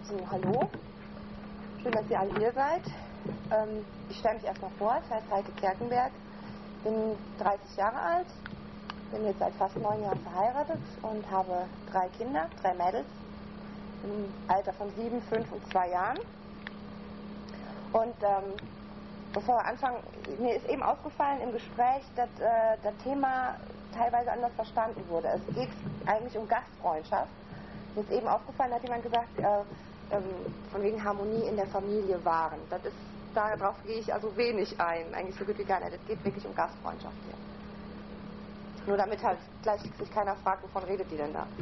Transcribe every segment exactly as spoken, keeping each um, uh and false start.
zum Hallo. Schön, dass ihr alle hier seid. Ähm, ich stelle mich erstmal vor. Ich heiße Heike Kerkenberg, bin dreißig Jahre alt, bin jetzt seit fast neun Jahren verheiratet und habe drei Kinder, drei Mädels im Alter von sieben, fünf und zwei Jahren. Und ähm, bevor wir anfangen, mir ist eben aufgefallen im Gespräch, dass äh, das Thema teilweise anders verstanden wurde. Es geht eigentlich um Gastfreundschaft. Mir ist eben aufgefallen, hat jemand gesagt, äh, ähm, von wegen Harmonie in der Familie wahren. Das ist, darauf gehe ich also wenig ein, eigentlich so gut wie gar nicht. Es geht wirklich um Gastfreundschaft hier. Nur damit halt gleich sich keiner fragt, wovon redet die denn da.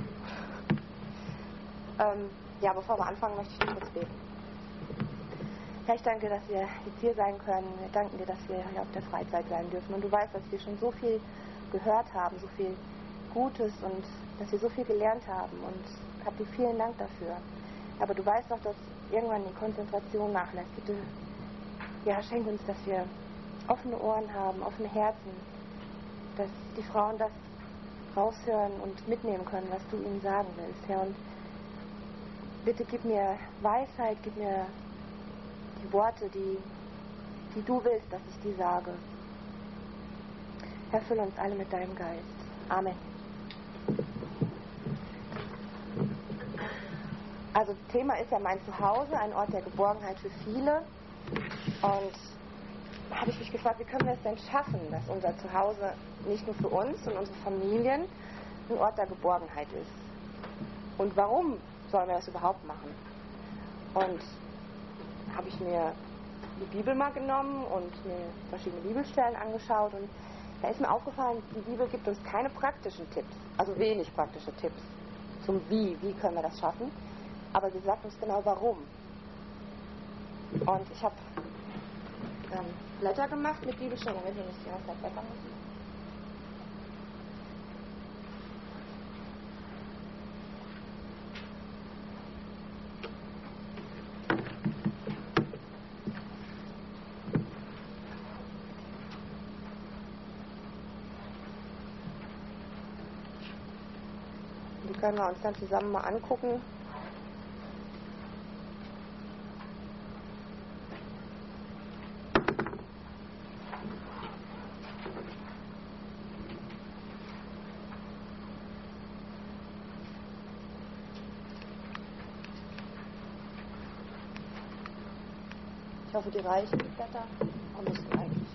ähm, ja, bevor wir anfangen, möchte ich noch kurz beten. Herr, ich danke, dass wir jetzt hier sein können. Wir danken dir, dass wir hier auf der Freizeit sein dürfen. Und du weißt, dass wir schon so viel gehört haben, so viel Gutes und dass wir so viel gelernt haben. Und hab dir vielen Dank dafür. Aber du weißt auch, dass irgendwann die Konzentration nachlässt. Bitte, ja, schenk uns, dass wir offene Ohren haben, offene Herzen, dass die Frauen das raushören und mitnehmen können, was du ihnen sagen willst, Herr. Und bitte gib mir Weisheit, gib mir die Worte, die, die du willst, dass ich die sage. Herr, fülle uns alle mit deinem Geist. Amen. Also Thema ist ja mein Zuhause, ein Ort der Geborgenheit für viele. Und da habe ich mich gefragt, wie können wir es denn schaffen, dass unser Zuhause nicht nur für uns und unsere Familien ein Ort der Geborgenheit ist. Und warum sollen wir das überhaupt machen? Und habe ich mir die Bibel mal genommen und mir verschiedene Bibelstellen angeschaut. Und da ist mir aufgefallen, die Bibel gibt uns keine praktischen Tipps, also wenig praktische Tipps zum Wie, wie können wir das schaffen. Aber sie sagt uns genau warum. Und ich habe ähm, Blätter gemacht mit Bibelstellen, damit wir nicht die ganze Zeit blättern müssen. Die können wir uns dann zusammen mal angucken. Ich hoffe, die reichen, die Blätter. Und müssen eigentlich.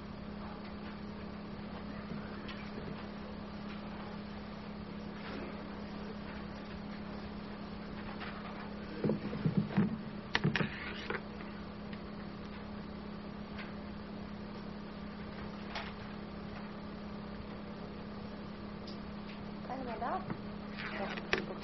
Keine mehr da? Ja, gut.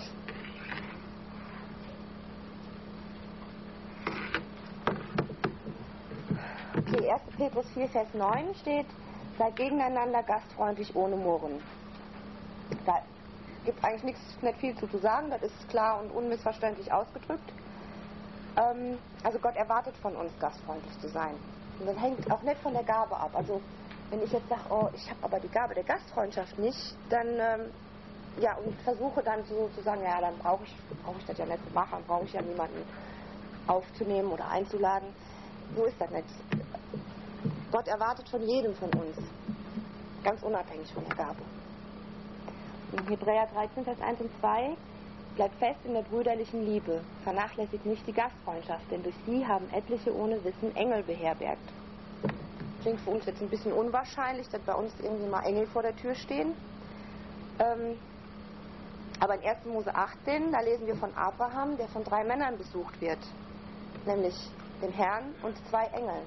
Okay, erster Petrus vier, Vers neun steht, seid gegeneinander gastfreundlich ohne Murren. Da gibt eigentlich nichts, nicht viel zu, zu sagen, das ist klar und unmissverständlich ausgedrückt. Ähm, also Gott erwartet von uns, gastfreundlich zu sein. Und das hängt auch nicht von der Gabe ab. Also wenn ich jetzt sage, oh, ich habe aber die Gabe der Gastfreundschaft nicht, dann ähm, ja, und versuche dann so zu sagen, ja, dann brauche ich, brauche ich das ja nicht zu machen, dann brauche ich ja niemanden aufzunehmen oder einzuladen. So ist das nicht. Gott erwartet von jedem von uns, ganz unabhängig von der Gabe. In Hebräer dreizehn, Vers eins und zwei, bleibt fest in der brüderlichen Liebe, vernachlässigt nicht die Gastfreundschaft, denn durch sie haben etliche ohne Wissen Engel beherbergt. Klingt für uns jetzt ein bisschen unwahrscheinlich, dass bei uns irgendwie mal Engel vor der Tür stehen. Ähm, aber in erster Mose achtzehn, da lesen wir von Abraham, der von drei Männern besucht wird, nämlich dem Herrn und zwei Engeln.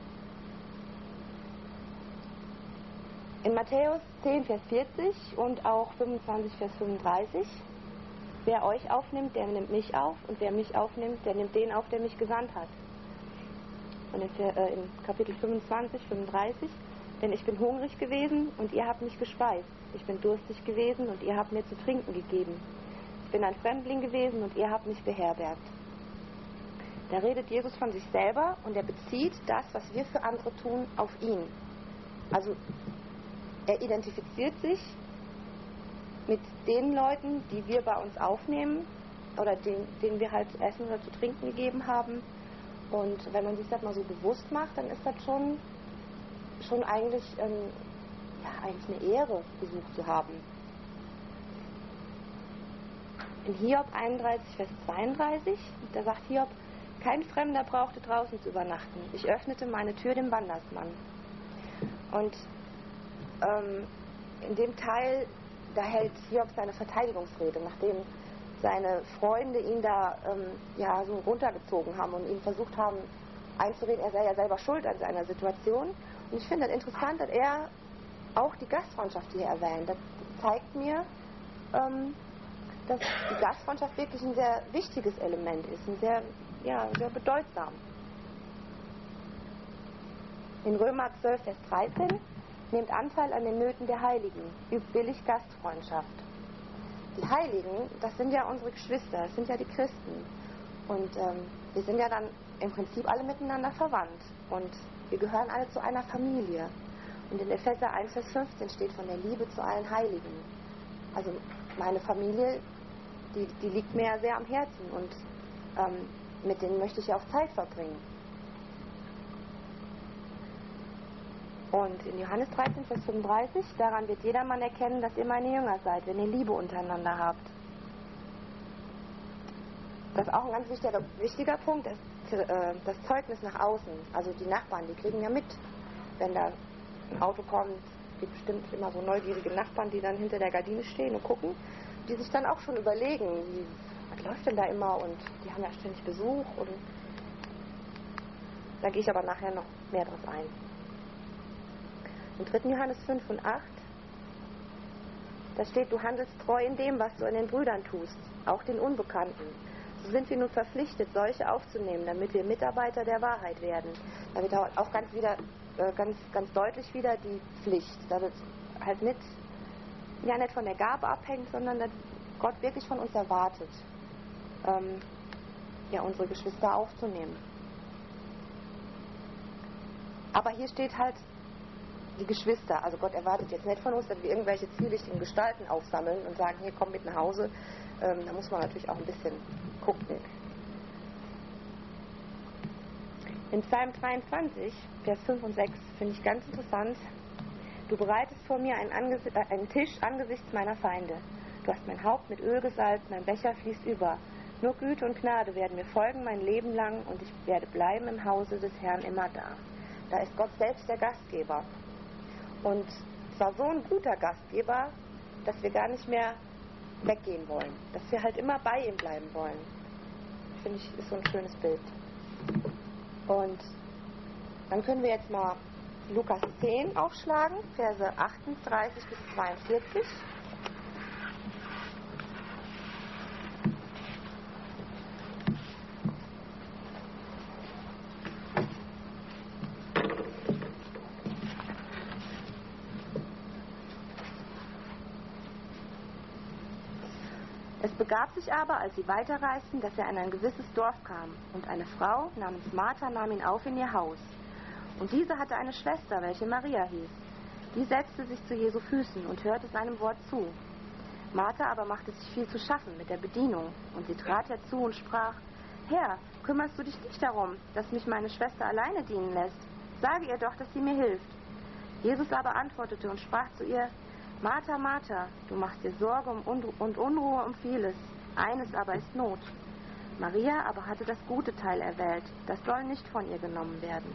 In Matthäus zehn, Vers vierzig und auch fünfundzwanzig, Vers fünfunddreißig, wer euch aufnimmt, der nimmt mich auf, und wer mich aufnimmt, der nimmt den auf, der mich gesandt hat. Und in, äh, in Kapitel fünfundzwanzig, fünfunddreißig, denn ich bin hungrig gewesen und ihr habt mich gespeist. Ich bin durstig gewesen und ihr habt mir zu trinken gegeben. Ich bin ein Fremdling gewesen und ihr habt mich beherbergt. Da redet Jesus von sich selber und er bezieht das, was wir für andere tun, auf ihn. Also er identifiziert sich mit den Leuten, die wir bei uns aufnehmen, oder den, denen wir halt zu essen oder zu trinken gegeben haben. Und wenn man sich das mal so bewusst macht, dann ist das schon, schon eigentlich, ähm, ja, eigentlich eine Ehre, Besuch zu haben. In Hiob einunddreißig, Vers zweiunddreißig, da sagt Hiob, kein Fremder brauchte draußen zu übernachten. Ich öffnete meine Tür dem Wandersmann. Und ähm, in dem Teil, da hält Hiob seine Verteidigungsrede, nachdem seine Freunde ihn da ähm, ja, so runtergezogen haben und ihm versucht haben einzureden, er sei ja selber schuld an seiner Situation. Und ich finde das interessant, dass er auch die Gastfreundschaft hier erwähnt. Das zeigt mir, ähm, dass die Gastfreundschaft wirklich ein sehr wichtiges Element ist, ein sehr, ja, sehr bedeutsam. In Römer zwölf, Vers dreizehn, nehmt Anteil an den Nöten der Heiligen, übt billig Gastfreundschaft. Die Heiligen, das sind ja unsere Geschwister, das sind ja die Christen. Und ähm, wir sind ja dann im Prinzip alle miteinander verwandt. Und wir gehören alle zu einer Familie. Und in Epheser eins, Vers fünfzehn steht von der Liebe zu allen Heiligen. Also meine Familie, die, die liegt mir ja sehr am Herzen. Und ähm, mit denen möchte ich ja auch Zeit verbringen. Und in Johannes dreizehn, Vers fünfunddreißig, daran wird jedermann erkennen, dass ihr meine Jünger seid, wenn ihr Liebe untereinander habt. Das ist auch ein ganz wichtiger, wichtiger Punkt, das, äh, das Zeugnis nach außen. Also die Nachbarn, die kriegen ja mit, wenn da ein Auto kommt. Es gibt bestimmt immer so neugierige Nachbarn, die dann hinter der Gardine stehen und gucken, die sich dann auch schon überlegen, wie, was läuft denn da immer, und die haben ja ständig Besuch, und da gehe ich aber nachher noch mehr drauf ein. Im dritten Johannes fünf und acht, da steht, du handelst treu in dem, was du an den Brüdern tust, auch den Unbekannten. So sind wir nun verpflichtet, solche aufzunehmen, damit wir Mitarbeiter der Wahrheit werden. Da wird auch ganz wieder, äh, ganz, ganz deutlich wieder die Pflicht. Da wird halt nicht, ja, nicht von der Gabe abhängt, sondern dass Gott wirklich von uns erwartet, ähm, ja, unsere Geschwister aufzunehmen. Aber hier steht halt, die Geschwister, also Gott erwartet jetzt nicht von uns, dass wir irgendwelche zwielichtigen Gestalten aufsammeln und sagen, hier, komm mit nach Hause. Ähm, da muss man natürlich auch ein bisschen gucken. In Psalm dreiundzwanzig, Vers fünf und sechs, finde ich ganz interessant. Du bereitest vor mir einen, Angesi- äh, einen Tisch angesichts meiner Feinde. Du hast mein Haupt mit Öl gesalbt, mein Becher fließt über. Nur Güte und Gnade werden mir folgen mein Leben lang, und ich werde bleiben im Hause des Herrn immer da. Da ist Gott selbst der Gastgeber. Und zwar so ein guter Gastgeber, dass wir gar nicht mehr weggehen wollen. Dass wir halt immer bei ihm bleiben wollen. Finde ich, ist so ein schönes Bild. Und dann können wir jetzt mal Lukas zehn aufschlagen, Verse achtunddreißig bis zweiundvierzig. Es begab sich aber, als sie weiterreisten, dass er an ein gewisses Dorf kam, und eine Frau namens Martha nahm ihn auf in ihr Haus. Und diese hatte eine Schwester, welche Maria hieß. Die setzte sich zu Jesu Füßen und hörte seinem Wort zu. Martha aber machte sich viel zu schaffen mit der Bedienung, und sie trat herzu und sprach, Herr, kümmerst du dich nicht darum, dass mich meine Schwester alleine dienen lässt? Sage ihr doch, dass sie mir hilft. Jesus aber antwortete und sprach zu ihr, Martha, Martha, du machst dir Sorge um und Unruhe um vieles, eines aber ist Not. Maria aber hatte das gute Teil erwählt, das soll nicht von ihr genommen werden.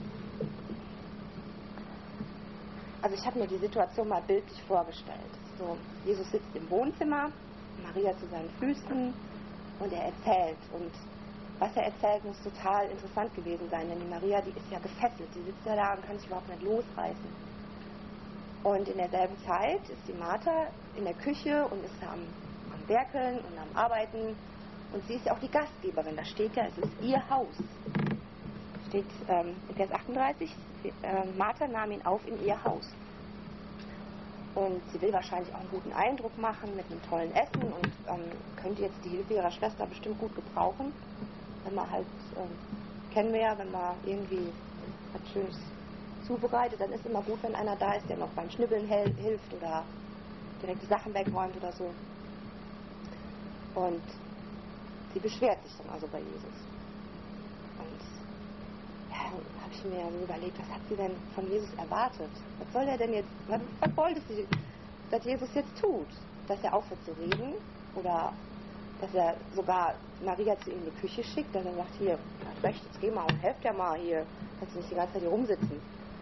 Also ich habe mir die Situation mal bildlich vorgestellt. So, Jesus sitzt im Wohnzimmer, Maria zu seinen Füßen, und er erzählt. Und was er erzählt, muss total interessant gewesen sein, denn die Maria, die ist ja gefesselt, die sitzt ja da und kann sich überhaupt nicht losreißen. Und in derselben Zeit ist die Martha in der Küche und ist da am, am Werkeln und am Arbeiten. Und sie ist ja auch die Gastgeberin. Da steht ja, es ist ihr Haus. Steht ähm, in Vers achtunddreißig, äh, Martha nahm ihn auf in ihr Haus. Und sie will wahrscheinlich auch einen guten Eindruck machen mit einem tollen Essen und ähm, könnte jetzt die Hilfe ihrer Schwester bestimmt gut gebrauchen. Wenn man halt, äh, kennen wir ja, wenn man irgendwie was Schönes zubereitet, dann ist immer gut, wenn einer da ist, der noch beim Schnibbeln hel- hilft oder direkt die Sachen wegräumt oder so. Und sie beschwert sich dann also bei Jesus. Und ja, dann habe ich mir so überlegt, was hat sie denn von Jesus erwartet? Was soll er denn jetzt, was, was wollte sie, dass Jesus jetzt tut? Dass er aufhört zu reden? Oder dass er sogar Maria zu ihm in die Küche schickt, dass er sagt, hier, hast recht, jetzt geh mal und helft ja mal hier, kannst du nicht die ganze Zeit hier rumsitzen.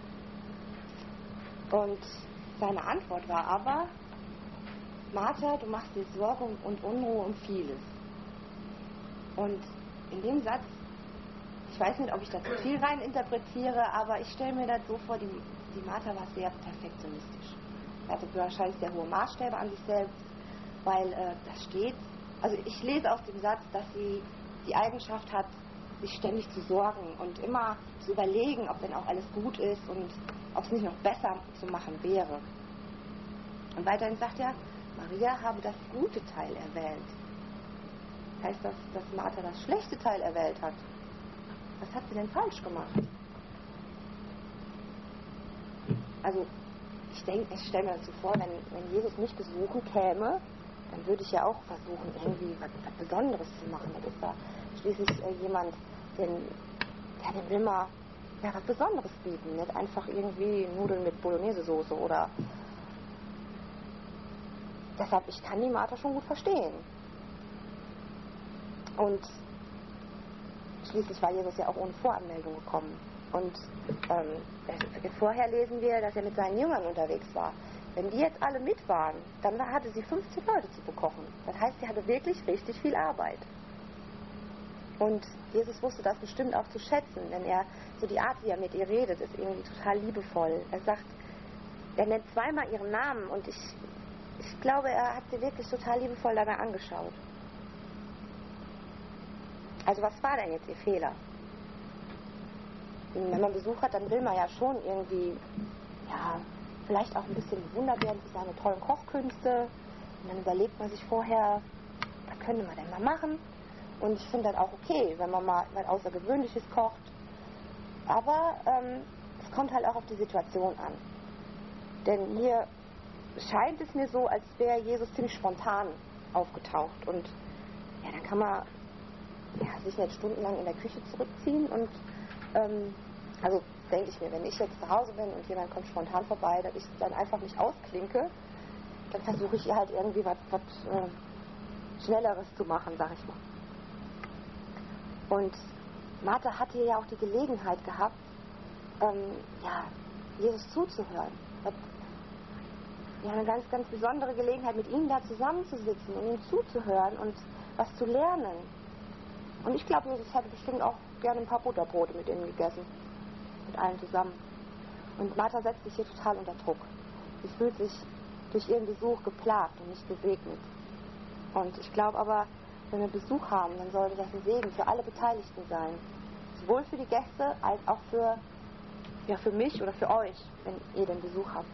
Und seine Antwort war aber, Martha, du machst dir Sorge und Unruhe um vieles. Und in dem Satz, ich weiß nicht, ob ich da zu viel rein interpretiere, aber ich stelle mir das so vor, die, die Martha war sehr perfektionistisch. Also wahrscheinlich sehr hohe Maßstäbe an sich selbst, weil äh, das steht, also ich lese aus dem Satz, dass sie die Eigenschaft hat, sich ständig zu sorgen und immer zu überlegen, ob denn auch alles gut ist und ob es nicht noch besser zu machen wäre. Und weiterhin sagt er, Maria habe das gute Teil erwählt. Heißt das, dass Martha das schlechte Teil erwählt hat? Was hat sie denn falsch gemacht? Also ich denke, ich stelle mir das so vor, wenn, wenn Jesus mich besuchen käme, dann würde ich ja auch versuchen, irgendwie was, was Besonderes zu machen. Das ist da schließlich äh, jemand, den, ja, den will man ja, was Besonderes bieten. Nicht einfach irgendwie Nudeln mit Bolognese-Soße oder... Deshalb, ich kann die Martha schon gut verstehen. Und schließlich war Jesus ja auch ohne Voranmeldung gekommen. Und ähm, vorher lesen wir, dass er mit seinen Jüngern unterwegs war. Wenn die jetzt alle mit waren, dann hatte sie fünfzig Leute zu bekochen. Das heißt, sie hatte wirklich richtig viel Arbeit. Und Jesus wusste das bestimmt auch zu schätzen, denn er, so die Art, wie er mit ihr redet, ist irgendwie total liebevoll. Er sagt, er nennt zweimal ihren Namen und ich, ich glaube, er hat sie wirklich total liebevoll dabei angeschaut. Also was war denn jetzt ihr Fehler? Wenn man Besuch hat, dann will man ja schon irgendwie, ja, vielleicht auch ein bisschen bewundert werden für seine tollen Kochkünste. Und dann überlegt man sich vorher, was könnte man denn mal machen? Und ich finde das auch okay, wenn man mal was Außergewöhnliches kocht. Aber ähm, es kommt halt auch auf die Situation an. Denn hier scheint es mir so, als wäre Jesus ziemlich spontan aufgetaucht. Und ja, dann kann man ja, sich nicht stundenlang in der Küche zurückziehen. Und ähm, also denke ich mir, wenn ich jetzt zu Hause bin und jemand kommt spontan vorbei, dass ich dann einfach nicht ausklinke, dann versuche ich ihr halt irgendwie was, was äh, Schnelleres zu machen, sag ich mal. Und Martha hatte ja auch die Gelegenheit gehabt, ähm, ja, Jesus zuzuhören. Ja, eine ganz, ganz besondere Gelegenheit, mit ihm da zusammenzusitzen und ihm zuzuhören und was zu lernen. Und ich glaube, Jesus hatte bestimmt auch gerne ein paar Butterbrote mit ihnen gegessen. Mit allen zusammen. Und Martha setzt sich hier total unter Druck. Sie fühlt sich durch ihren Besuch geplagt und nicht gesegnet. Und ich glaube aber, wenn wir Besuch haben, dann sollte das ein Segen für alle Beteiligten sein. Sowohl für die Gäste als auch für, ja, für mich oder für euch, wenn ihr den Besuch habt.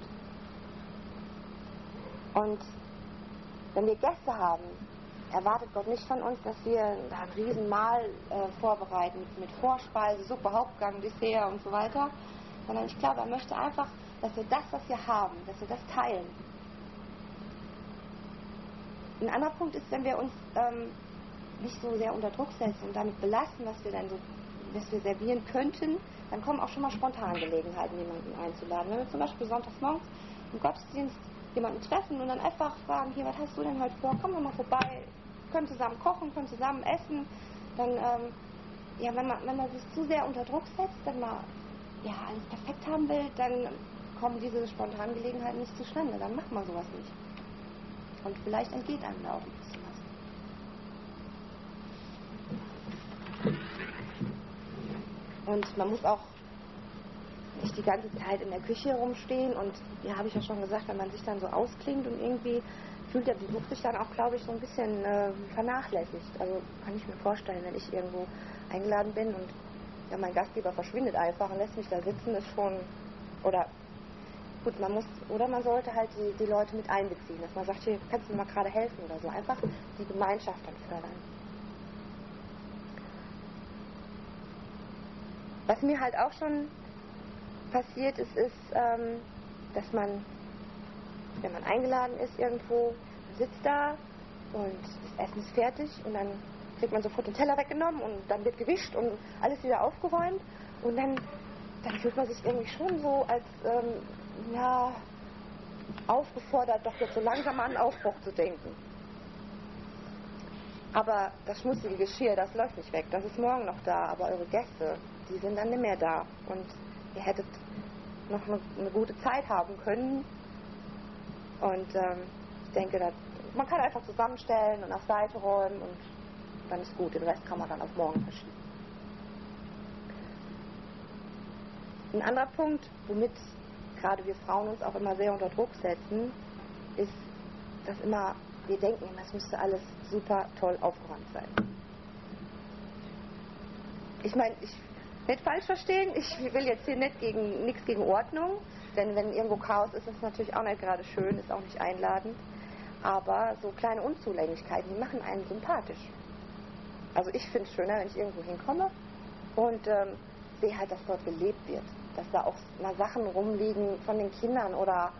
Und wenn wir Gäste haben, erwartet Gott nicht von uns, dass wir ein Riesenmahl äh, vorbereiten mit Vorspeise, Suppe, Hauptgang, Dessert und so weiter, sondern ich glaube, er möchte einfach, dass wir das, was wir haben, dass wir das teilen. Ein anderer Punkt ist, wenn wir uns ähm, nicht so sehr unter Druck setzen und damit belasten, was wir dann so, was wir servieren könnten, dann kommen auch schon mal spontan Gelegenheiten, jemanden einzuladen. Wenn wir zum Beispiel sonntags morgens im Gottesdienst jemanden treffen und dann einfach fragen, hier, was hast du denn heute vor? Komm doch mal vorbei, können zusammen kochen, können zusammen essen. Dann, ähm, ja, wenn man, wenn man sich zu sehr unter Druck setzt, wenn man ja alles perfekt haben will, dann kommen diese spontanen Gelegenheiten nicht zustande. Dann macht man sowas nicht. Und vielleicht entgeht einem da auch ein bisschen was. Und man muss auch nicht die ganze Zeit in der Küche rumstehen und, ja, habe ich ja schon gesagt, wenn man sich dann so ausklingt und irgendwie fühlt der Besuch sich dann auch, glaube ich, so ein bisschen äh, vernachlässigt. Also kann ich mir vorstellen, wenn ich irgendwo eingeladen bin und ja, mein Gastgeber verschwindet einfach und lässt mich da sitzen, ist schon, oder gut, man muss, oder man sollte halt die, die Leute mit einbeziehen, dass man sagt, hier, kannst du mir mal gerade helfen oder so, einfach die Gemeinschaft dann fördern. Was mir halt auch schon passiert ist, ist, ähm, dass man, wenn man eingeladen ist irgendwo, man sitzt da und das Essen ist fertig und dann kriegt man sofort den Teller weggenommen und dann wird gewischt und alles wieder aufgeräumt. Und dann, dann fühlt man sich irgendwie schon so als, ähm, ja, aufgefordert, doch jetzt so langsam an Aufbruch zu denken. Aber das schmutzige Geschirr, das läuft nicht weg. Das ist morgen noch da. Aber eure Gäste, die sind dann nicht mehr da. Und ihr hättet noch eine, eine gute Zeit haben können. Und ähm, ich denke, dass, man kann einfach zusammenstellen und auf Seite räumen und dann ist gut. Den Rest kann man dann auf morgen verschieben. Ein anderer Punkt, womit gerade wir Frauen uns auch immer sehr unter Druck setzen, ist, dass immer wir denken, das müsste alles super toll aufgeräumt sein. Ich meine, ich nicht falsch verstehen, ich will jetzt hier nicht gegen nichts gegen Ordnung, denn wenn irgendwo Chaos ist, ist es natürlich auch nicht gerade schön, ist auch nicht einladend. Aber so kleine Unzulänglichkeiten, die machen einen sympathisch. Also ich finde es schöner, wenn ich irgendwo hinkomme und ähm, sehe halt, dass dort gelebt wird. Dass da auch mal Sachen rumliegen von den Kindern oder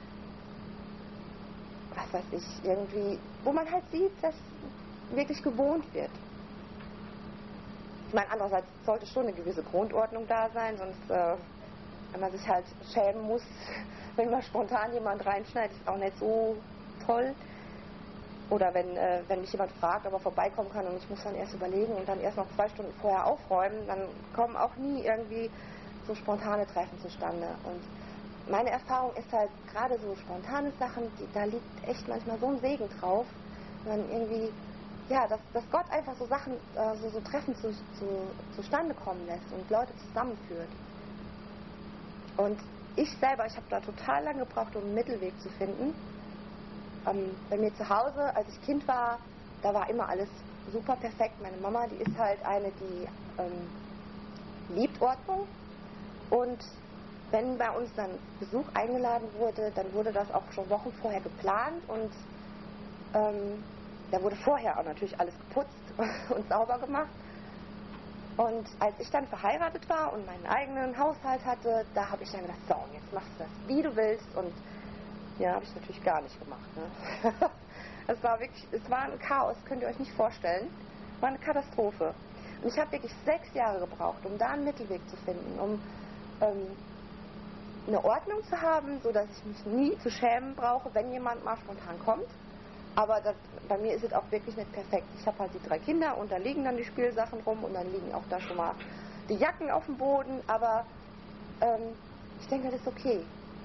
was weiß ich, irgendwie, wo man halt sieht, dass wirklich gewohnt wird. Ich meine, andererseits sollte schon eine gewisse Grundordnung da sein, sonst, äh, wenn man sich halt schämen muss, wenn mal spontan jemand reinschneidet, ist auch nicht so toll. Oder wenn, äh, wenn mich jemand fragt, ob er vorbeikommen kann und ich muss dann erst überlegen und dann erst noch zwei Stunden vorher aufräumen, dann kommen auch nie irgendwie so spontane Treffen zustande. Und meine Erfahrung ist halt, gerade so spontane Sachen, die, da liegt echt manchmal so ein Segen drauf, wenn man irgendwie, ja, dass, dass Gott einfach so Sachen, äh, so, so Treffen zu, zu, zustande kommen lässt und Leute zusammenführt. Und ich selber, ich habe da total lange gebraucht, um einen Mittelweg zu finden. Ähm, bei mir zu Hause, als ich Kind war, da war immer alles super perfekt. Meine Mama, die ist halt eine, die ähm, liebt Ordnung. Und wenn bei uns dann Besuch eingeladen wurde, dann wurde das auch schon Wochen vorher geplant und ähm, da wurde vorher auch natürlich alles geputzt und sauber gemacht. Und als ich dann verheiratet war und meinen eigenen Haushalt hatte, da habe ich dann gedacht, so, jetzt machst du das, wie du willst. Und ja, habe ich natürlich gar nicht gemacht. Ne? Es war wirklich, es war ein Chaos, könnt ihr euch nicht vorstellen. Es war eine Katastrophe. Und ich habe wirklich sechs Jahre gebraucht, um da einen Mittelweg zu finden, um ähm, eine Ordnung zu haben, so dass ich mich nie zu schämen brauche, wenn jemand mal spontan kommt. Aber das, bei mir ist es auch wirklich nicht perfekt. Ich habe halt die drei Kinder und da liegen dann die Spielsachen rum und dann liegen auch da schon mal die Jacken auf dem Boden. Aber ähm, ich denke, das ist okay.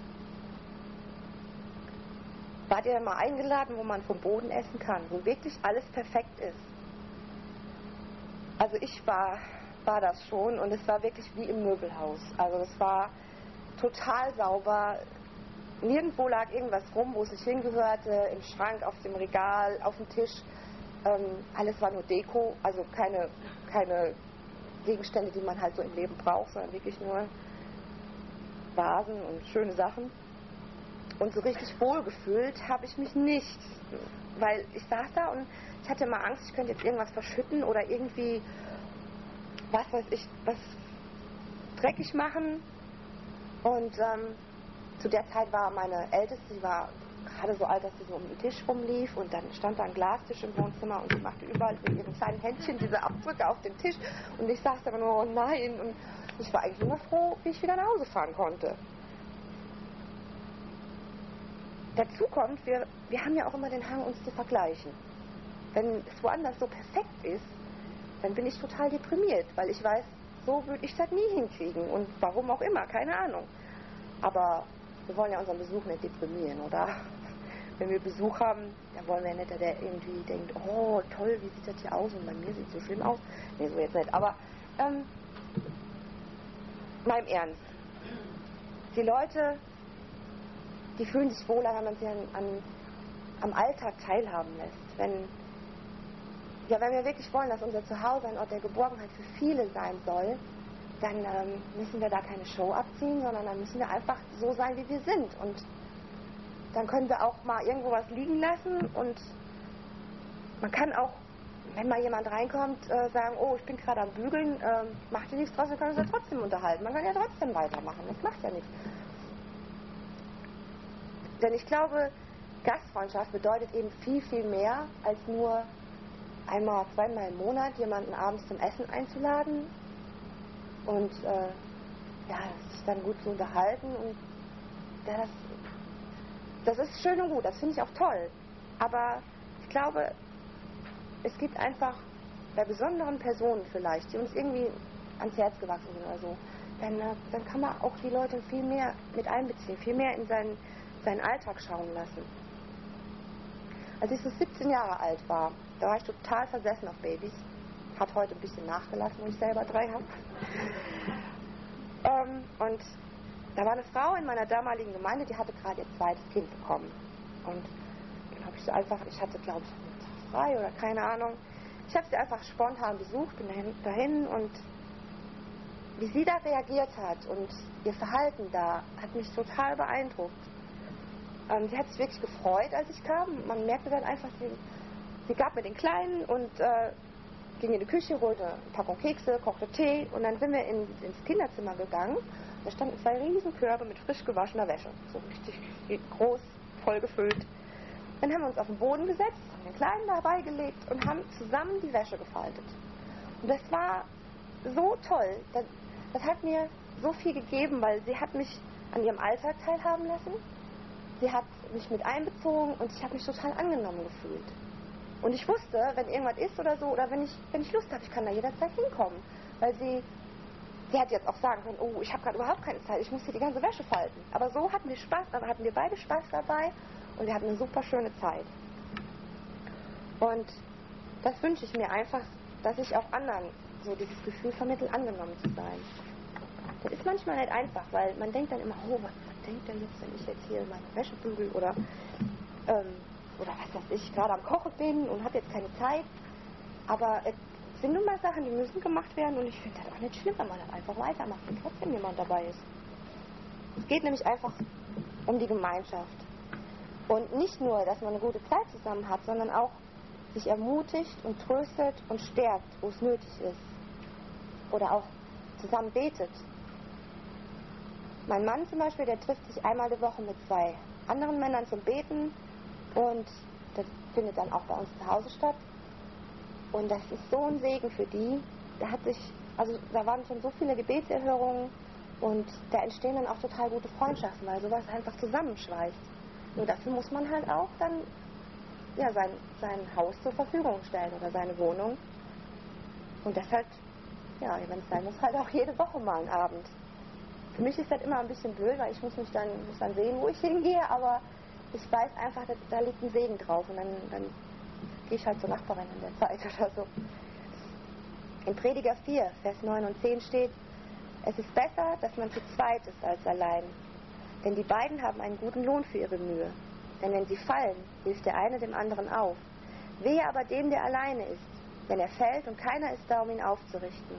Wart ihr mal eingeladen, wo man vom Boden essen kann, wo wirklich alles perfekt ist? Also ich war, war das schon und es war wirklich wie im Möbelhaus. Also es war total sauber. Nirgendwo lag irgendwas rum, wo es nicht hingehörte, im Schrank, auf dem Regal, auf dem Tisch. Ähm, alles war nur Deko, also keine, keine Gegenstände, die man halt so im Leben braucht, sondern wirklich nur Vasen und schöne Sachen. Und so richtig wohlgefühlt habe ich mich nicht, weil ich saß da und ich hatte immer Angst, ich könnte jetzt irgendwas verschütten oder irgendwie, was weiß ich, was dreckig machen. Und ähm, zu der Zeit war meine Älteste, die war gerade so alt, dass sie so um den Tisch rumlief und dann stand da ein Glastisch im Wohnzimmer und sie machte überall mit ihren kleinen Händchen diese Abdrücke auf den Tisch und ich saß da immer nur, oh nein, und ich war eigentlich nur froh, wie ich wieder nach Hause fahren konnte. Dazu kommt, wir, wir haben ja auch immer den Hang, uns zu vergleichen. Wenn es woanders so perfekt ist, dann bin ich total deprimiert, weil ich weiß, so würde ich das nie hinkriegen und warum auch immer, keine Ahnung. Aber wir wollen ja unseren Besuch nicht deprimieren, oder? Wenn wir Besuch haben, dann wollen wir ja nicht, dass der irgendwie denkt, oh toll, wie sieht das hier aus und bei mir sieht es so schlimm aus. Nee, so jetzt nicht. Aber ähm, mal im Ernst. Die Leute, die fühlen sich wohler, wenn man sie an, an, am Alltag teilhaben lässt. Wenn, ja, wenn wir wirklich wollen, dass unser Zuhause ein Ort der Geborgenheit für viele sein soll, dann ähm, müssen wir da keine Show abziehen, sondern dann müssen wir einfach so sein, wie wir sind. Und dann können wir auch mal irgendwo was liegen lassen und man kann auch, wenn mal jemand reinkommt, äh, sagen, oh, ich bin gerade am Bügeln, äh, macht ihr nichts draus, dann können wir uns ja trotzdem unterhalten. Man kann ja trotzdem weitermachen, das macht ja nichts. Denn ich glaube, Gastfreundschaft bedeutet eben viel, viel mehr als nur einmal, zweimal im Monat jemanden abends zum Essen einzuladen und äh, ja, sich dann gut zu unterhalten. Und ja, das, das ist schön und gut, das finde ich auch toll. Aber ich glaube, es gibt einfach bei besonderen Personen vielleicht, die uns irgendwie ans Herz gewachsen sind oder so, dann, dann kann man auch die Leute viel mehr mit einbeziehen, viel mehr in seinen, seinen Alltag schauen lassen. Als ich so siebzehn Jahre alt war, da war ich total versessen auf Babys. Hat heute ein bisschen nachgelassen, wo ich selber drei habe. ähm, und da war eine Frau in meiner damaligen Gemeinde, die hatte gerade ihr zweites Kind bekommen. Und dann habe ich sie einfach, ich hatte glaube ich einen Tag frei oder keine Ahnung. Ich habe sie einfach spontan besucht, bin dahin, dahin und wie sie da reagiert hat und ihr Verhalten da, hat mich total beeindruckt. Ähm, sie hat sich wirklich gefreut, als ich kam. Man merkte dann einfach, sie, sie gab mir den Kleinen und äh, ging in die Küche, holte eine Packung Kekse, kochte Tee und dann sind wir in, ins Kinderzimmer gegangen. Da standen zwei riesen Körbe mit frisch gewaschener Wäsche. So richtig groß, voll gefüllt. Dann haben wir uns auf den Boden gesetzt, haben den Kleinen dabei gelegt und haben zusammen die Wäsche gefaltet. Und das war so toll. Das, das hat mir so viel gegeben, weil sie hat mich an ihrem Alltag teilhaben lassen. Sie hat mich mit einbezogen und ich habe mich total angenommen gefühlt. Und ich wusste, wenn irgendwas ist oder so, oder wenn ich, wenn ich Lust habe, ich kann da jederzeit hinkommen. Weil sie, sie hätte jetzt auch sagen können, oh, ich habe gerade überhaupt keine Zeit, ich muss hier die ganze Wäsche falten. Aber so hatten wir Spaß, aber hatten wir beide Spaß dabei und wir hatten eine super schöne Zeit. Und das wünsche ich mir einfach, dass ich auch anderen so dieses Gefühl vermittle, angenommen zu sein. Das ist manchmal nicht einfach, weil man denkt dann immer, oh, was, was denkt er jetzt, wenn ich jetzt hier meine Wäsche bügel oder, ähm, oder was weiß ich, gerade am Kochen bin und habe jetzt keine Zeit. Aber es sind nun mal Sachen, die müssen gemacht werden und ich finde das auch nicht schlimm, wenn man das einfach weitermacht und trotzdem jemand dabei ist. Es geht nämlich einfach um die Gemeinschaft. Und nicht nur, dass man eine gute Zeit zusammen hat, sondern auch sich ermutigt und tröstet und stärkt, wo es nötig ist. Oder auch zusammen betet. Mein Mann zum Beispiel, der trifft sich einmal die Woche mit zwei anderen Männern zum Beten und das findet dann auch bei uns zu Hause statt. Und das ist so ein Segen für die. Da hat sich, also da waren schon so viele Gebetserhörungen und da entstehen dann auch total gute Freundschaften, weil sowas einfach zusammenschweißt. Nur dafür muss man halt auch dann ja, sein, sein Haus zur Verfügung stellen oder seine Wohnung. Und das halt, ja, wenn es sein muss, halt auch jede Woche mal einen Abend. Für mich ist das immer ein bisschen blöd, weil ich muss mich dann, muss dann sehen, wo ich hingehe, aber ich weiß einfach, dass, da liegt ein Segen drauf und dann, dann gehe ich halt zur Nachbarin in der Zeit oder so. In Prediger vier, Vers neun und zehn steht, es ist besser, dass man zu zweit ist als allein, denn die beiden haben einen guten Lohn für ihre Mühe. Denn wenn sie fallen, hilft der eine dem anderen auf. Wehe aber dem, der alleine ist, denn er fällt und keiner ist da, um ihn aufzurichten.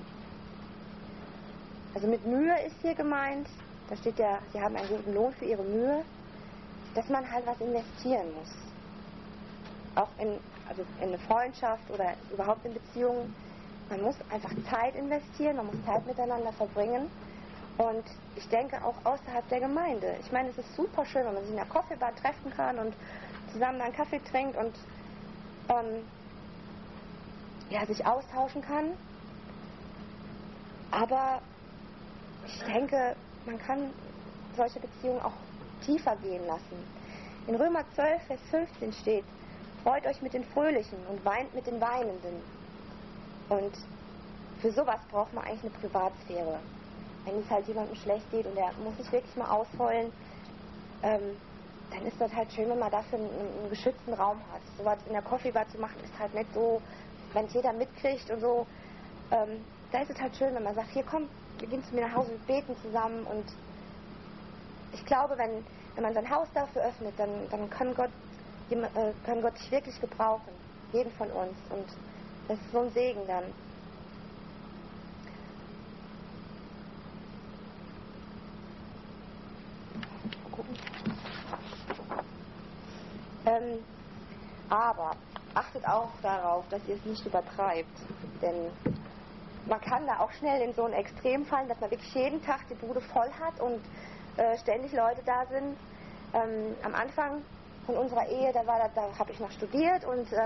Also mit Mühe ist hier gemeint, da steht ja, sie haben einen guten Lohn für ihre Mühe, dass man halt was investieren muss. Auch in, also in eine Freundschaft oder überhaupt in Beziehungen. Man muss einfach Zeit investieren, man muss Zeit miteinander verbringen. Und ich denke auch außerhalb der Gemeinde. Ich meine, es ist super schön, wenn man sich in der Kaffeebar treffen kann und zusammen einen Kaffee trinkt und ähm, ja, sich austauschen kann. Aber ich denke, man kann solche Beziehungen auch tiefer gehen lassen. In Römer zwölf, Vers fünfzehn steht, freut euch mit den Fröhlichen und weint mit den Weinenden. Und für sowas braucht man eigentlich eine Privatsphäre. Wenn es halt jemandem schlecht geht und der muss sich wirklich mal ausheulen, ähm, dann ist das halt schön, wenn man dafür einen, einen geschützten Raum hat. So was in der Coffeebar zu machen, ist halt nicht so, wenn es jeder mitkriegt und so. Ähm, da ist es halt schön, wenn man sagt, hier komm, wir gehen zu mir nach Hause, wir beten zusammen. Und ich glaube, wenn, wenn man sein Haus dafür öffnet, dann, dann kann Gott, äh, kann Gott dich wirklich gebrauchen. Jeden von uns. Und das ist so ein Segen dann. Ähm, aber achtet auch darauf, dass ihr es nicht übertreibt, denn man kann da auch schnell in so ein Extrem fallen, dass man wirklich jeden Tag die Bude voll hat und äh, ständig Leute da sind. Ähm, am Anfang von unserer Ehe, da war das, da habe ich noch studiert und ähm,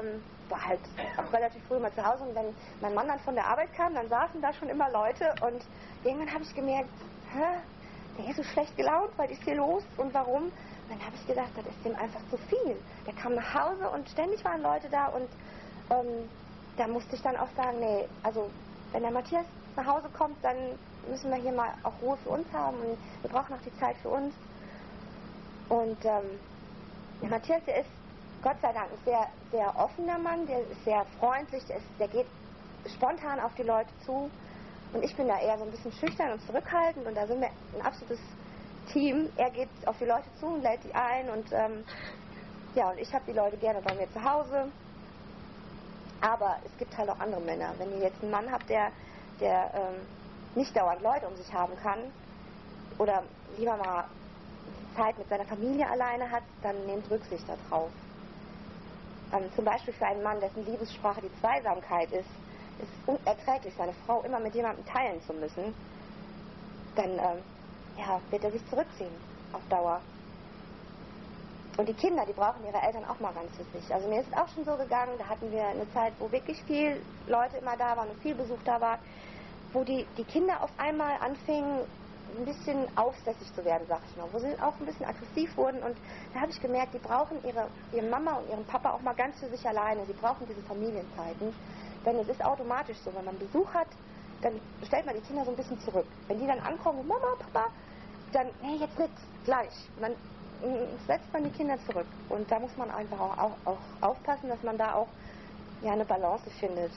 war halt auch relativ früh mal zu Hause und wenn mein Mann dann von der Arbeit kam, dann saßen da schon immer Leute und irgendwann habe ich gemerkt, hä, der ist so schlecht gelaunt, was ist hier los und warum? Und dann habe ich gedacht, das ist dem einfach zu viel. Der kam nach Hause und ständig waren Leute da und ähm, da musste ich dann auch sagen, nee, also wenn der Matthias nach Hause kommt, dann müssen wir hier mal auch Ruhe für uns haben und wir brauchen auch die Zeit für uns. Und ähm, der Matthias, der ist Gott sei Dank ein sehr, sehr offener Mann, der ist sehr freundlich, der, ist, der geht spontan auf die Leute zu. Und ich bin da eher so ein bisschen schüchtern und zurückhaltend und da sind wir ein absolutes Team. Er geht auf die Leute zu und lädt die ein und ähm, ja, und ich habe die Leute gerne bei mir zu Hause. Aber es gibt halt auch andere Männer. Wenn ihr jetzt einen Mann habt, der, der ähm, nicht dauernd Leute um sich haben kann oder lieber mal Zeit mit seiner Familie alleine hat, dann nehmt Rücksicht darauf. Ähm, zum Beispiel für einen Mann, dessen Liebessprache die Zweisamkeit ist, ist es unerträglich, seine Frau immer mit jemandem teilen zu müssen, dann ähm, ja, wird er sich zurückziehen auf Dauer. Und die Kinder, die brauchen ihre Eltern auch mal ganz für sich. Also mir ist es auch schon so gegangen, da hatten wir eine Zeit, wo wirklich viel Leute immer da waren und viel Besuch da war, wo die, die Kinder auf einmal anfingen, ein bisschen aufsässig zu werden, sag ich mal, wo sie auch ein bisschen aggressiv wurden und da habe ich gemerkt, die brauchen ihre, ihre Mama und ihren Papa auch mal ganz für sich alleine, sie brauchen diese Familienzeiten, denn es ist automatisch so, wenn man Besuch hat, dann stellt man die Kinder so ein bisschen zurück. Wenn die dann ankommen, Mama, Papa, dann, hey, jetzt nicht, gleich. Und dann setzt man die Kinder zurück und da muss man einfach auch, auch, auch aufpassen, dass man da auch ja, eine Balance findet.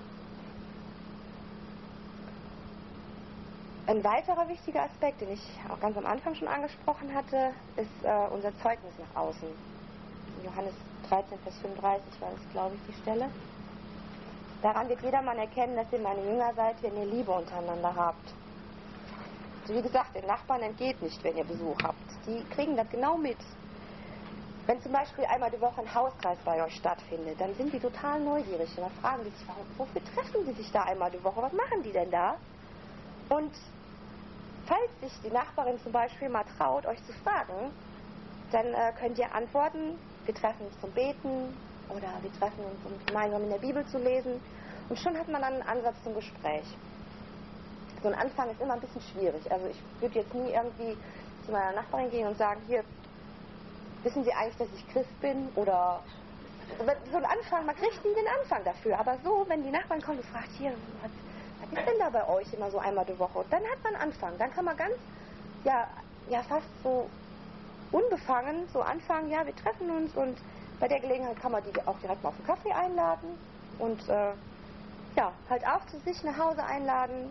Ein weiterer wichtiger Aspekt, den ich auch ganz am Anfang schon angesprochen hatte, ist äh, unser Zeugnis nach außen. In Johannes dreizehn, Vers fünfunddreißig war das, glaube ich, die Stelle. Daran wird jedermann erkennen, dass ihr meine Jünger seid, wenn ihr Liebe untereinander habt. Also wie gesagt, den Nachbarn entgeht nicht, wenn ihr Besuch habt. Die kriegen das genau mit. Wenn zum Beispiel einmal die Woche ein Hauskreis bei euch stattfindet, dann sind die total neugierig. Und dann fragen die sich, warum, wofür treffen die sich da einmal die Woche? Was machen die denn da? Und falls sich die Nachbarin zum Beispiel mal traut, euch zu fragen, dann äh, könnt ihr antworten, wir treffen uns zum Beten oder wir treffen uns, um gemeinsam in der Bibel zu lesen. Und schon hat man dann einen Ansatz zum Gespräch. So ein Anfang ist immer ein bisschen schwierig. Also ich würde jetzt nie irgendwie zu meiner Nachbarin gehen und sagen, hier, wissen Sie eigentlich, dass ich Christ bin? Oder so ein Anfang, man kriegt nie den Anfang dafür. Aber so, wenn die Nachbarn kommen und fragt, hier, was, was ist denn da bei euch immer so einmal die Woche? Und dann hat man einen Anfang. Dann kann man ganz, ja, ja fast so unbefangen so anfangen, ja, wir treffen uns und bei der Gelegenheit kann man die auch direkt mal auf einen Kaffee einladen und äh, ja, halt auch zu sich nach Hause einladen.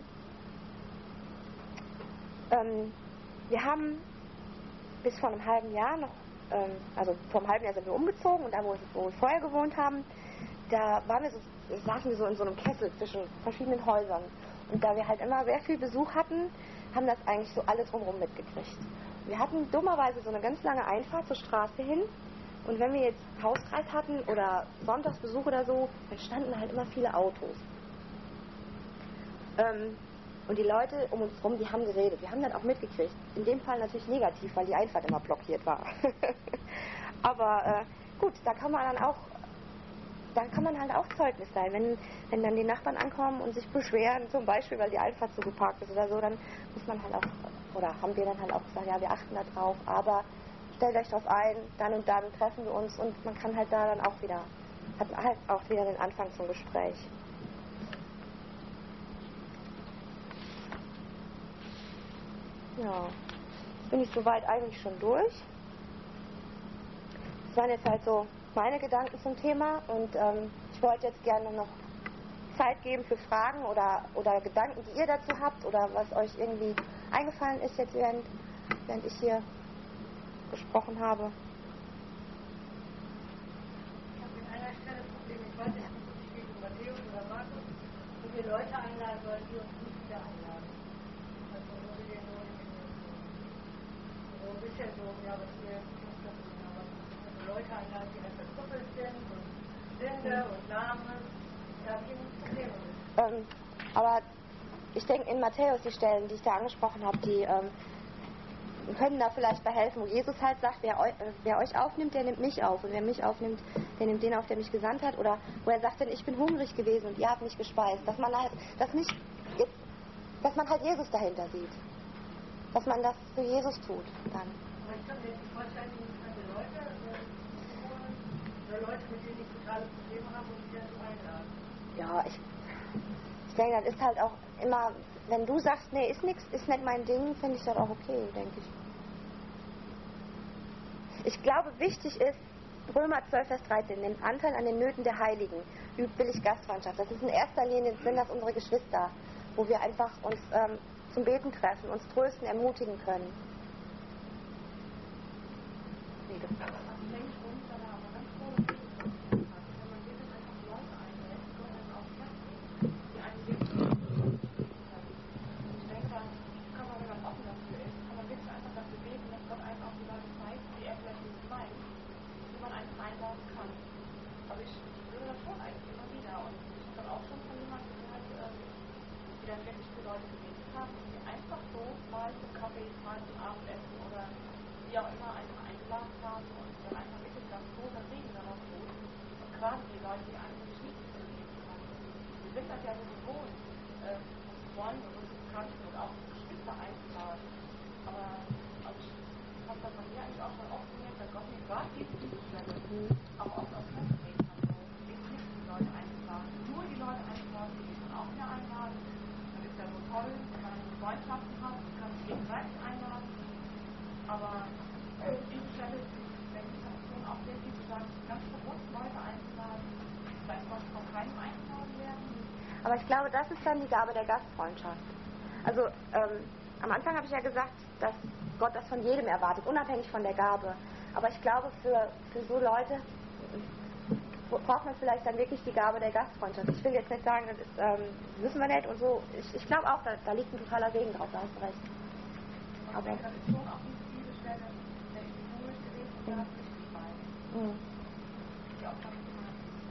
Ähm, wir haben bis vor einem halben Jahr noch, ähm, also vor einem halben Jahr sind wir umgezogen und da, wo, wo wir vorher gewohnt haben, da waren wir so, saßen wir so in so einem Kessel zwischen verschiedenen Häusern. Und da wir halt immer sehr viel Besuch hatten, haben das eigentlich so alle drumherum mitgekriegt. Wir hatten dummerweise so eine ganz lange Einfahrt zur Straße hin. Und wenn wir jetzt Hauskreis hatten oder Sonntagsbesuch oder so, dann standen halt immer viele Autos. Ähm, und die Leute um uns rum, die haben geredet. Wir haben das auch mitgekriegt. In dem Fall natürlich negativ, weil die Einfahrt immer blockiert war. Aber äh, gut, da kann man dann auch da kann man halt auch Zeugnis sein. Wenn, wenn dann die Nachbarn ankommen und sich beschweren, zum Beispiel, weil die Einfahrt so geparkt ist oder so, dann muss man halt auch, oder haben wir dann halt auch gesagt, ja, wir achten da drauf, aber stellt euch drauf ein, dann und dann treffen wir uns und man kann halt da dann auch wieder, hat halt auch wieder den Anfang zum Gespräch. Ja, jetzt bin ich soweit eigentlich schon durch. Das waren jetzt halt so meine Gedanken zum Thema und ähm, ich wollte jetzt gerne noch Zeit geben für Fragen oder, oder Gedanken, die ihr dazu habt oder was euch irgendwie eingefallen ist jetzt während, während ich hier gesprochen habe. Ich habe an einer Stelle Probleme, ich weiß nicht, ob es steht in Matthäus oder Markus, wo wir Leute einladen sollen, die uns nicht wieder einladen. Also wo wir den nur so ein bisschen so, ja, was wir Leute einladen, die halt verkuppelt sind und Blinde und Lahme, da habe ich ein Problem mit. Ähm, aber ich denke in Matthäus, die Stellen, die ich da angesprochen habe, die, ähm, können da vielleicht bei helfen, wo Jesus halt sagt, wer, eu, äh, wer euch aufnimmt, der nimmt mich auf. Und wer mich aufnimmt, der nimmt den auf, der mich gesandt hat. Oder wo er sagt, denn ich bin hungrig gewesen und ihr habt mich gespeist. Dass man halt, dass nicht, jetzt, dass man halt Jesus dahinter sieht. Dass man das für Jesus tut dann. Aber ich kann mir jetzt vorstellen, die Leute, äh, oder Leute, mit denen ich totale Probleme habe und die dazu einladen. Ja, ich, ich denke, das ist halt auch immer, wenn du sagst, nee, ist nix, ist nicht mein Ding, finde ich das auch okay, denke ich. Ich glaube, wichtig ist, Römer zwölf, Vers dreizehn, nimmt Anteil an den Nöten der Heiligen, übt billig Gastfreundschaft. Das ist in erster Linie, sind das unsere Geschwister, wo wir einfach uns ähm, zum Beten treffen, uns trösten, ermutigen können. Nee, das Aber ich glaube, das ist dann die Gabe der Gastfreundschaft. Also ähm, am Anfang habe ich ja gesagt, dass Gott das von jedem erwartet, unabhängig von der Gabe. Aber ich glaube, für, für so Leute braucht man vielleicht dann wirklich die Gabe der Gastfreundschaft. Ich will jetzt nicht sagen, das ist, ähm, müssen wir nicht und so. Ich, ich glaube auch, da, da liegt ein totaler Segen drauf, da hast du recht. Aber das ist schon auch eine Bibelstelle, wenn ich die Bibel gelesen habe, nicht dabei. Ja, auch ganz normal.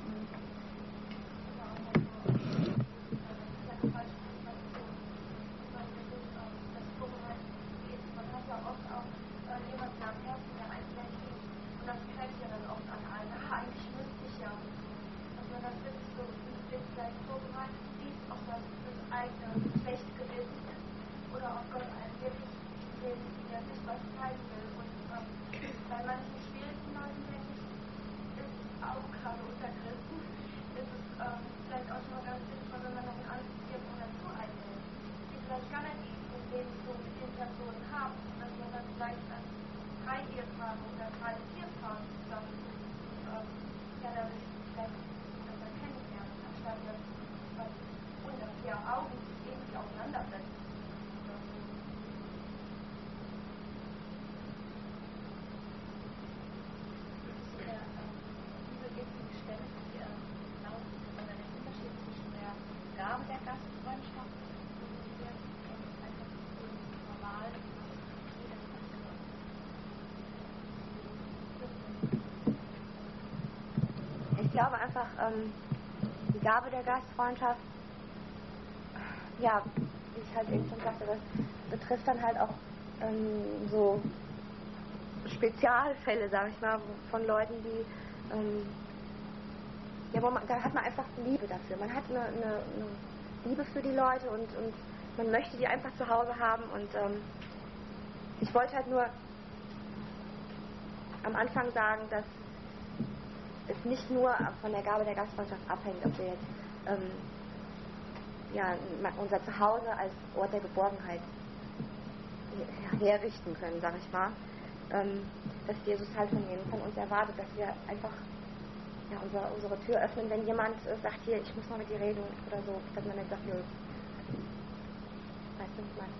Man hat ja oft auch jemanden am Herzen, der einen sehr liebt. Und das fällt ja dann oft an einen. Ach, eigentlich müsste ich ja. Und wenn das wirklich so ist, vielleicht vorbereitet sieht, ob das das eigene schlechte Gewissen ist oder ob Gott einen wirklich den, der sich was zeigen will. Und ähm, bei manchen schwierigen Leuten, denke ich, ist es auch gerade unter Christen, ist es ähm, vielleicht auch schon mal ganz sinnvoll, wenn man noch eine andere Person dazu einlädt, die vielleicht gar nicht in dem so mit den Personen haben, dass man dann vielleicht an drei Ehepaare oder drei, vier Paare zusammen ist. Ähm, ja, da will ich vielleicht besser kennenlernen, anstatt dass ähm, unter vier Augen sich irgendwie auseinandersetzen. Gabe der Gastfreundschaft und der einfach normal jede Person. Ich glaube einfach, ähm, die Gabe der Gastfreundschaft, ja, wie ich halt eben schon sagte, das betrifft dann halt auch ähm, so Spezialfälle, sag ich mal, von Leuten, die ähm, ja, wo man, da hat man einfach Liebe dafür. Man hat eine, eine, eine Liebe für die Leute und, und man möchte die einfach zu Hause haben. Und ähm, ich wollte halt nur am Anfang sagen, dass es nicht nur von der Gabe der Gastfreundschaft abhängt, ob wir jetzt ähm, ja, unser Zuhause als Ort der Geborgenheit herrichten können, sag ich mal. Ähm, dass Jesus halt von, von uns erwartet, dass wir einfach ja, unsere, unsere Tür öffnen, wenn jemand äh, sagt, hier, ich muss mal mit dir reden oder so, dass man nicht sagt, nö. Weißt du, was ich meine?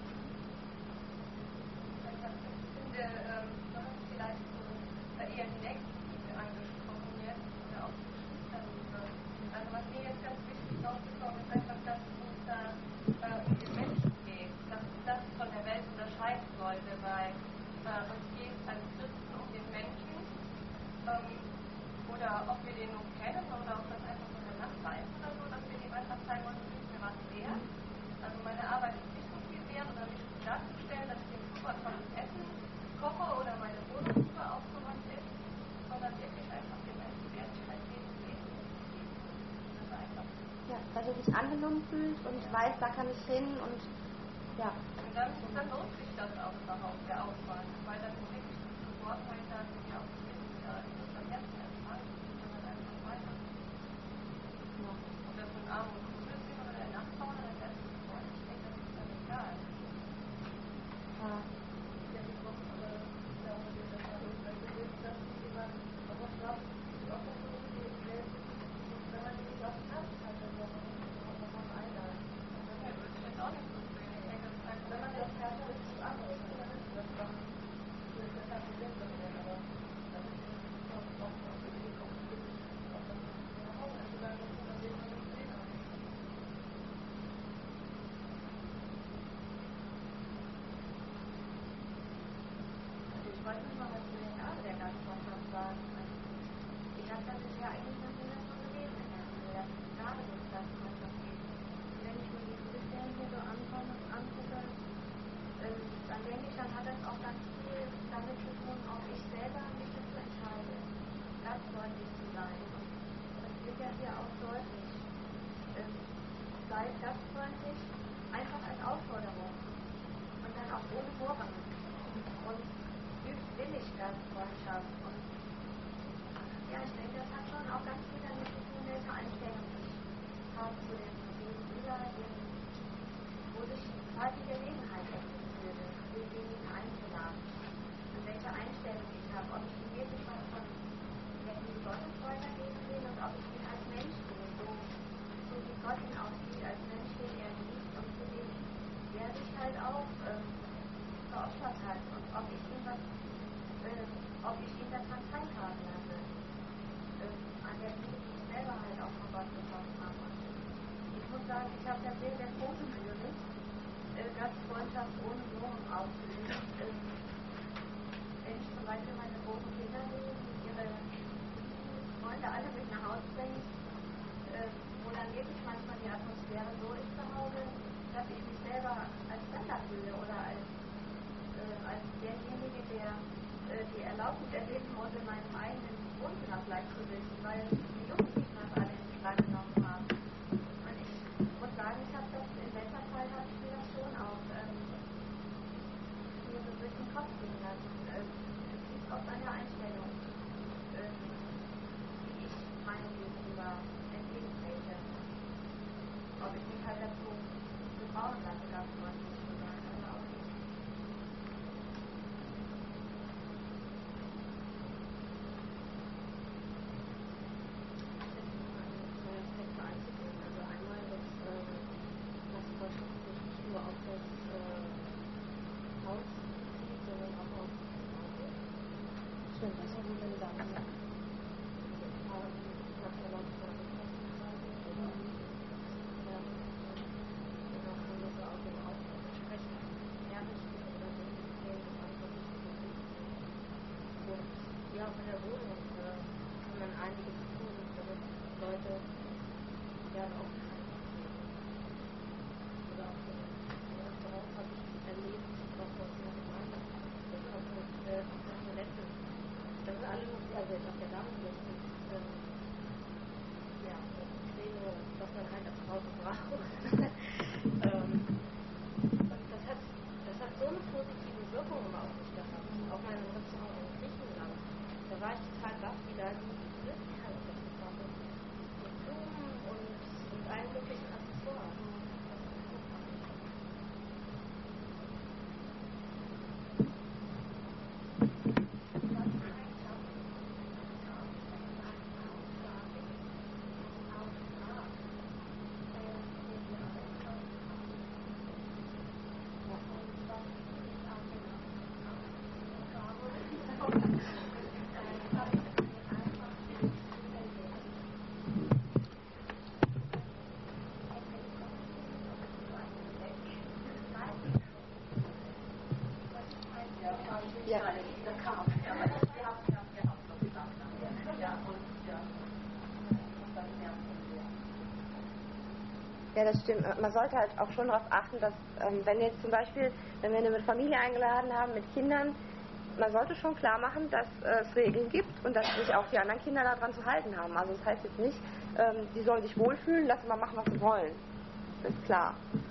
Ich finde, ähm, du hast vielleicht so eher die Nächstenliebe angesprochen jetzt, oder auch die Geschwisterliebe. Also was mir jetzt ganz wichtig rausgekommen ist, einfach, dass es uns da äh, um den Menschen geht, dass uns das von der Welt unterscheiden sollte, weil äh, uns geht es als Christen um den Menschen, ähm, oder ob wir den nun kennen oder ob das einfach so der Nachbar ist oder so, dass wir dem einfach zeigen wollen, du bist mir was wert. Also meine Arbeit ist nicht so viel wert oder mich gut darzustellen, dass ich dem super tolles Essen koche oder meine Wohnung super aufgeräumt ist, sondern wirklich einfach den Menschen Wertigkeit geben und Leben geben. Das ist einfach. Ja, dass er sich angenommen fühlt und Ja. weiß, da kann ich hin und ja. Und dann, dann lohnt sich das auch überhaupt, der Aufwand, weil dann ist wirklich die Geborgenheit da, die auch ist, da ist das am Herzen erstmal, wenn man einfach weiter. Ja. Ob das ein armer Kunde ist oder der Nachbar oder der beste Freund, ich denke, das ist dann egal. Ja. Ja, die Woche, aber darum geht es ja nicht, weil du willst, dass jemand auf der Straße die auch noch so die Welt wenn man die nicht auf dem Platz hat, dann soll man noch mal einladen. Ja, würde ich jetzt auch nicht so sehen. Ich denke, das ist einfach, wenn man das hat, dann ist es anders. Dann ist das doch, das ist das kein Problem damit, aber dann ist es auch, auch, auch irgendwie kompliziert, auch das in der Haut, also dann ist man sehen, was das Problem hat. Also ich weiß nicht mal, was für den Name der Gastfreundschaft war. Ich habe das bisher eigentlich noch nie so gelesen in der Schule, dass es gerade so eine Gastfreundschaft gibt. Und wenn ich mir die Schulstellen hier so ankomme, angucke, ähm, dann denke ich, dann hat das auch ganz viel damit zu tun, ob ich selber mich dazu entscheide, gastfreundlich zu sein. Und das wird ja hier auch deutlich. Ähm, sei gastfreundlich einfach als Aufforderung und dann auch ohne Murren. Und übt willig Gastfreundschaft. Und ja, ich denke, das hat schon auch ganz viel damit zu tun, welche Einstellung ich habe zu dem Gegenüber, dem, wo sich gerade die Gelegenheit ergeben würde, denjenigen einzuladen. Und welche Einstellung ich habe, ob ich ihm wirklich was von der Liebe Gottes weitergeben will und ob ich ihn als Mensch sehe, so, so wie Gott ihn auch sieht, als Mensch, den er liebt und für den er sich halt auch ähm, geopfert hat und ob ich ihm was, äh, ob ich ihm daran teilhaben lasse. An der Liebe, die ich selber halt auch von Gott bekommen habe. Und ich muss sagen, ich habe da sehr, sehr große Mühe mit, äh, Gastfreundschaft ohne Murren auszuüben. Ähm, wenn ich zum Beispiel meine großen Kinder sehe, die ihre Freunde alle mit nach Hause bringen, äh, wo dann wirklich manchmal die Atmosphäre so ist zu Hause, dass ich mich selber als Fremder fühle oder als, äh, als derjenige, der äh, die Erlaubnis erbeten muss, in meinem eigenen Wohnzimmer vielleicht zu sitzen, weil die Jungs mich das alle in die Schlag genommen haben. Und ich muss sagen, ich habe das in letzter Zeit, habe ich mir das schon auch ähm, mir so durch den Kopf gehen lassen. Ähm, es liegt oft an der Einstellung, ähm, die ich meinem Gegenüber entgegentrete. Ob ich mich halt dazu gebrauchen lasse, ganz freundlich zu sein, oder auch nicht. Ja, von der Wohnung äh, kann man einiges tun, damit Leute gerne auch Bescheid geben. Oder auch in im Restaurant habe ich erlebt, was das so gemeint ist. Das ist auch mit äh, auf Toilette. Das sind alle noch, also jetzt auf der Damentoilette, ähm, ja, das Creme, was man halt als Frau so braucht. ähm, und das hat, das hat so eine positive Wirkung immer auf mich gehabt, auch mal im Restaurant in Griechenland. Da war ich total baff, wie da die Möglichkeit war. Mit Blumen und, und allen möglichen Accessoires. Ja. Ja, das stimmt. Man sollte halt auch schon darauf achten, dass, ähm, wenn jetzt zum Beispiel, wenn wir eine Familie eingeladen haben mit Kindern, man sollte schon klar machen, dass äh, es Regeln gibt und dass sich auch die anderen Kinder daran zu halten haben. Also das heißt jetzt nicht, ähm, die sollen sich wohlfühlen, lassen mal machen, was sie wollen. Das ist klar.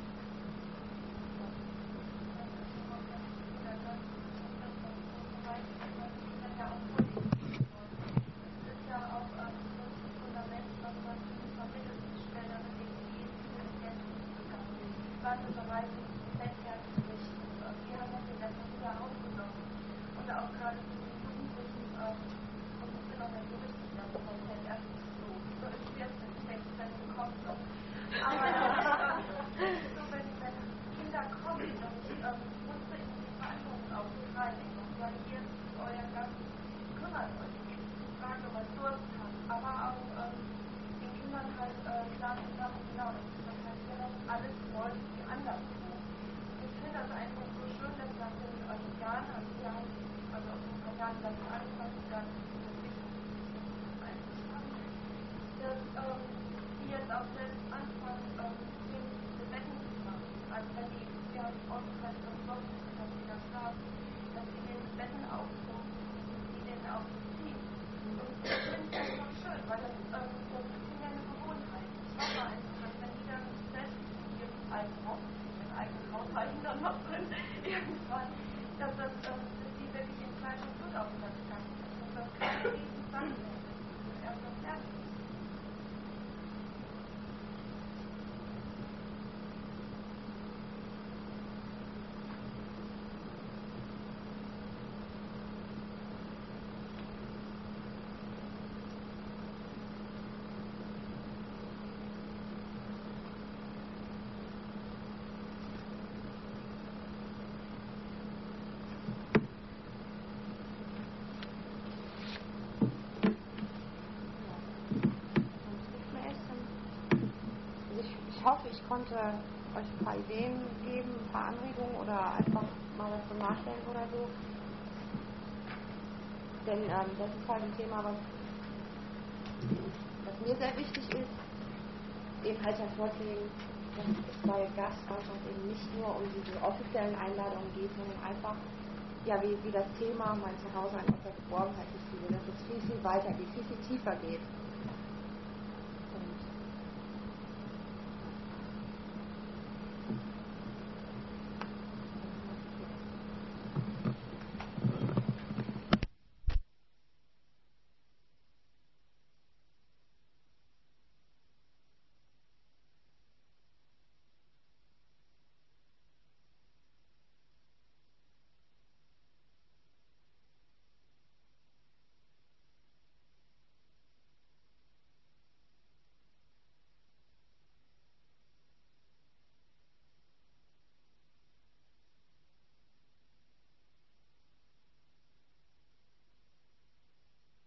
Ich hoffe, ich konnte euch ein paar Ideen geben, ein paar Anregungen oder einfach mal was zum Nachstellen oder so. Denn ähm, das ist halt ein Thema, was, was mir sehr wichtig ist, eben halt hervorzuheben, dass es bei Gastfreundschaft eben nicht nur um diese offiziellen Einladungen geht, sondern einfach, ja, wie, wie das Thema mein Zuhause ein Ort der Geborgenheit ist, dass es viel, viel weiter geht, viel, viel tiefer geht.